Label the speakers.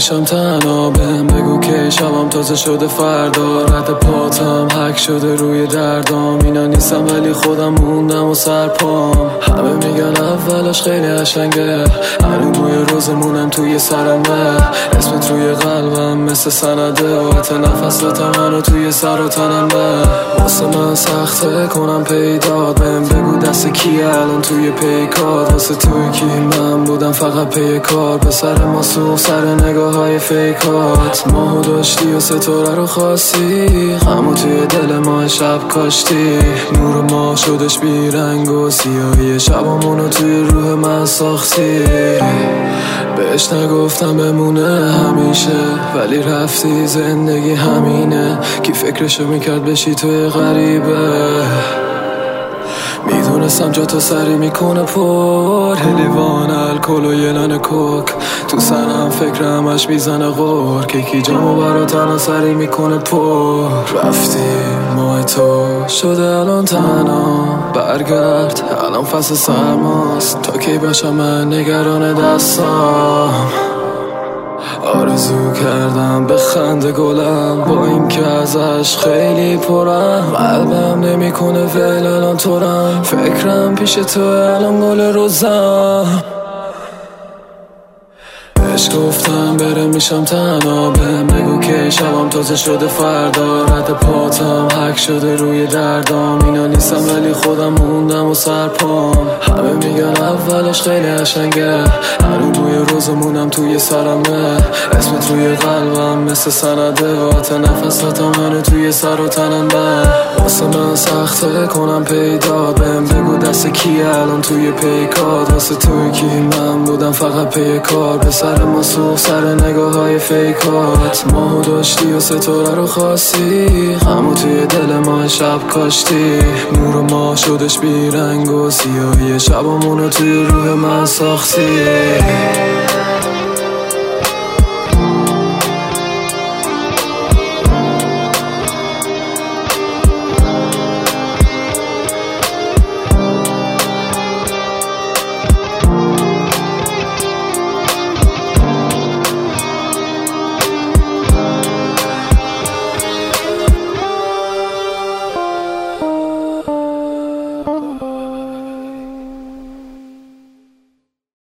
Speaker 1: میشم تنها. بهم بگو که شبم تازه شده فردا، رد پاتم حک شده روی دردام. اینا نیستم ولی خودم موندم و سرپام. همه میگن اولش خیلی قشنگه، هنو بوی روزمونم توی سرمه. اسمت روی قلبم مثل سنده، وقت نفست منو توی سر و تنمه. واسه من سخته کنم پیدات، بهم بگو دست کی الان توی پیکات. واسه توی کی من بودم فقط پی کار، پسر ما سوخ سر نگاه های فیکات. ماهو داشتی و ستاره رو خواستی، غمو توی دل ما شب کاشتی. نور ما شدش بیرنگ و سیاهی شبامونو توی روح من ساختی. بهش نگفتم بمونه همیشه، ولی رفتی زندگی همینه. کی فکرشو میکرد بشی توی غریبه. میدونستم جا تو سری میکنه پر، لیوان الکل و یه نان کوک. تو سرم فکر همش میزنه غور، که کی جامو برا تنها سری میکنه پر. رفتی ماه تو شده الان تنها، برگرد الان فصل سرماست. تا کی باشم من نگران دستام. آرزو کردم به خنده گلم، با این که ازش خیلی پرم. قلبم نمیکنه ول الان تورم، فکرم پیش تو الان گل روزم. بهش گفتم بره میشم تنها، بهم بگو که شبم تازه شده فردا. رد پاتم حک شده روی دردام. اینا نیستم ولی خودم موندم و سرپام. همه میگن اولش خیلی قشنگه، هنو بوی روزمونم توی سرمه. اسمت روی قلبم مثل سنده، وقت نفست منو توی سر و تنمه. واسه من سخته کنم پیدات، بهم بگو دست کی الان توی پیکات. واسه توی کی من بودم فقط پی کار، پسر ما سوخ سر نگاه های فیکات. ماهو داشتی و ستاره رو خواستی، غمو توی دل ما شب کاشتی. نور ما شدش بیرنگ و سیاهی شبامونو توی روح من ساختی.